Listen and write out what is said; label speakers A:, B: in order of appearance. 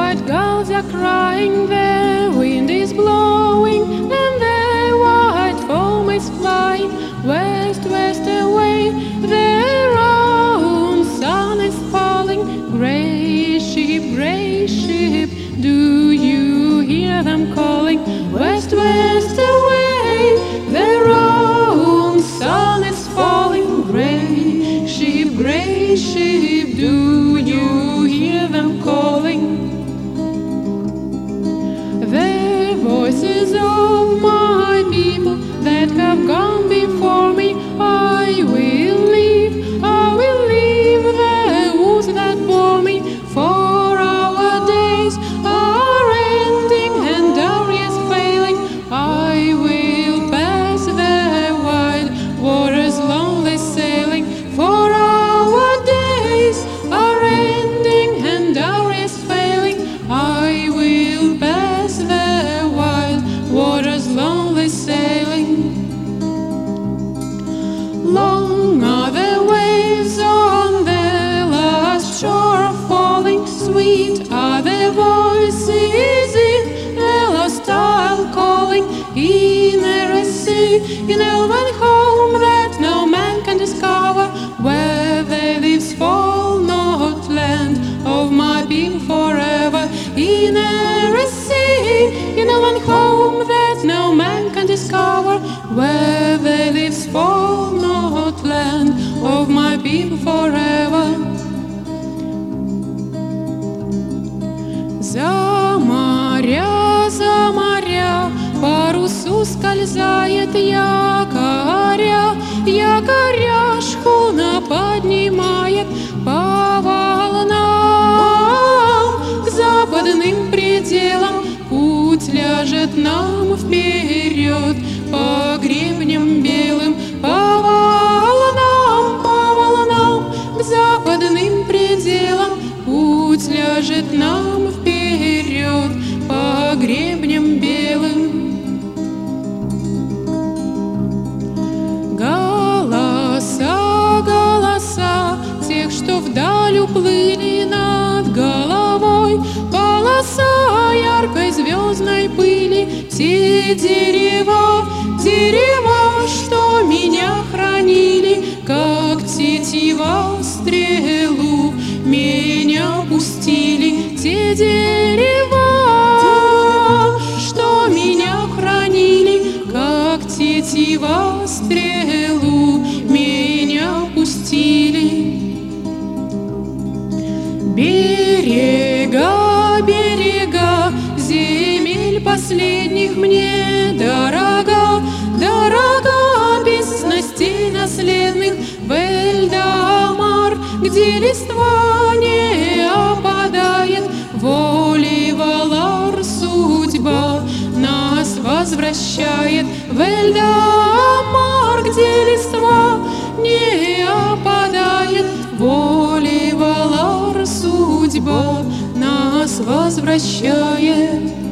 A: white gulls are crying, the wind is blowing, and the white foam is flying west, west away. The round sun is falling. Gray ship, do you hear them calling? West, west away. The round sun is falling. Gray ship, do you hear them calling? The voices of my people that have gone before me, I will leave the woods that bore me. For our days are ending and our years failing. I will pass the wide waters lonely sailing. For our days are ending and our years failing. I will pass the wide waters lonely sailing. Long are the waves on the last shore falling. Sweet are the voices in the lost isle calling. In a sea, in elven home that no man can discover, where the leaves fall not, land of my people forever. In a sea, in elven home that no man can discover, where the leaves fall not, land of my people forever. За моря, парусу скользает якоря, якоря шхуна поднимает по волнам к западным пределам. Путь ляжет нам вперед по гребням белым, по волнам к западным пределам. Путь ляжет нам вперед по гребням белым. Голоса тех, что вдаль уплыли над головой, полоса яркой звездной пыли. Те дерева, что меня хранили, как тетива стрелу меня пустили. Те дерева, что меня хранили, как тетива стрелу меня пустили. Берега земель последних мне дорога, без снастей наследных. Вельдамар, где листва не опадает, Воли-Валар судьба нас возвращает. Вельдамар, где листва не опадает, Воли-Валар судьба нас возвращает.